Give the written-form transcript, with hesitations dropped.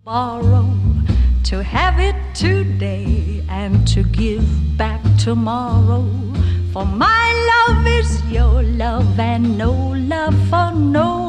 Borrow to have it today and to give back tomorrow. For my love is your love and no love for no